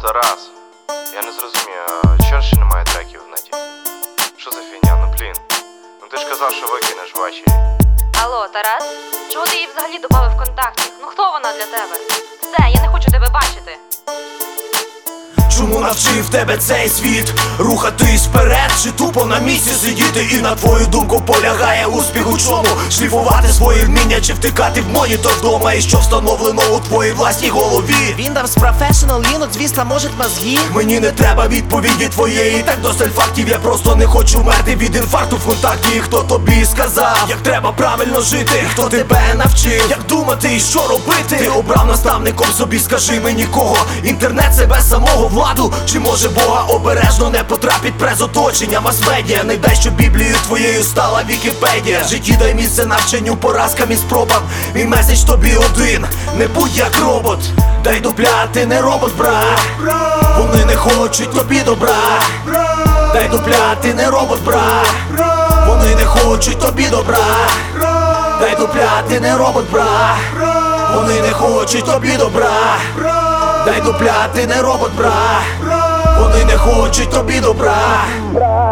Тарас, я не зрозумію, чого ще немає треків в неті? Що за фігня, ну блін. Ну ти ж казав, що викинеш ввечері. Алло, Тарас? Чого ти її взагалі добавив в контакти? Ну хто вона для тебе? Все, я не хочу тебе бачити. Чому навчив тебе цей світ? Рухатись вперед, чи тупо на місці сидіти? І на твою думку полягає успіх у чому? Шліфувати свої вміння чи втикати в монітор вдома? І що встановлено у твоїй власній голові? Windows Professional, Linux, Vista, може мозги? Мені не треба відповіді твоєї, так досталь фактів. Я просто не хочу вмерти від інфаркту в контакті. І хто тобі сказав, як треба правильно жити? Хто тебе навчив, як думати і що робити? Ти обрав наставником собі, скажи мені кого? Інтернет себе самого владу? Чи може Бога? Обережно не потрапить през оточення мас-медіа. Не дай, щоб Біблією твоєю стала Вікіпедія. В житті дай місце навченню, поразкам і спробам. Мій меседж тобі один: не будь як робот. Дай дупля, ти не робот, брат. Вони не хочуть тобі добра. Дай дупля, ти не робот, брат. Вони не хочуть тобі добра. Дай дупля, ти не робот, брат. Вони не хочуть тобі добра. Дай дупля, ти не робот, брат. Вони не хочуть тобі добра.